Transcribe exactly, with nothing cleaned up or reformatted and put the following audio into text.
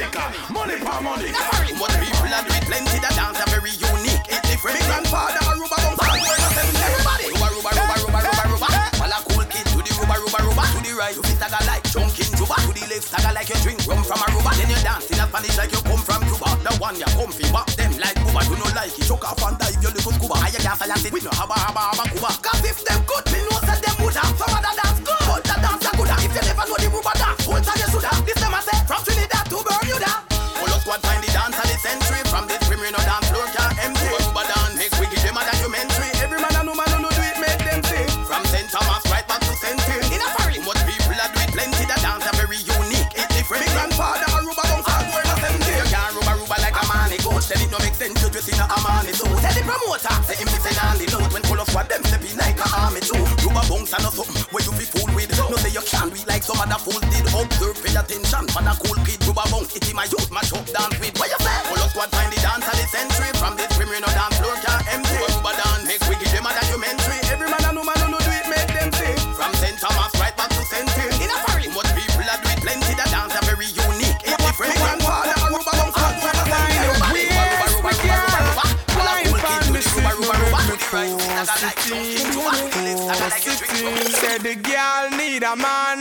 Jamaica, money for money. What people are doing, plenty that dance are very unique. It's different. Big grandfather, Aruba, everybody. Ruba, ruba, ruba, ruba, ruba, ruba. All a cool kid to the ruba, ruba, ruba. To the right, you fit stagger like chunking juba. To the left, stagger like you drink rum from Aruba. Then you dance in a Spanish like you come from Cuba. The one you comfy, back them like Cuba. You know like it, choke off and dive your little scuba. I dance and sit with no haba, haba, haba, Cuba. Cause if them good, me know that them would have. Some other dance good, but the dance are good. If you never know the ruba dance, hold time you shoulda. This time I say, from Trinidad to Bermuda. Full of squad find the dance of the century. From this criminal dance floor can't empty. Ruba dance, make we give them a documentary. Every man and woman who do it, make them sing. From Saint Thomas right back to Saint Tim. In a hurry, what people are doing, plenty that dance are very unique. It's different. Big grandfather, Aruba, bounce out, we're not seventy. You can't ruba, ruba like a man, it goes. Tell it no make sense, you dress in a Armani suit. Tell the promoter, say him listen on the note. When full of squad, them stepping like a army too. Ruba bounce and no something where you be fool with. No say you can't do it like some other fools did. Observe, pay attention, fan a cool kid. Ruba bounce, it in my youth, match up, dance with. What you say? Full of squad find the dance of the century. From this criminal dance floor can't empty. Ruba dance, make we give them a documentary. Every man and woman who do it, make them sing. From Saint Thomas right back to Saint Tim. In a hurry, what people are doing, plenty that dance are very unique. It's different. Big grandfather, Aruba, bounce out, we're not seventy. Everybody, ruba, ruba, ruba, ruba, ruba, ruba. All a cool kid to the ruba, ruba, ruba. To the right, stagger like chunking juba. To the left, stagger like you drink rum. Said the girl need a man.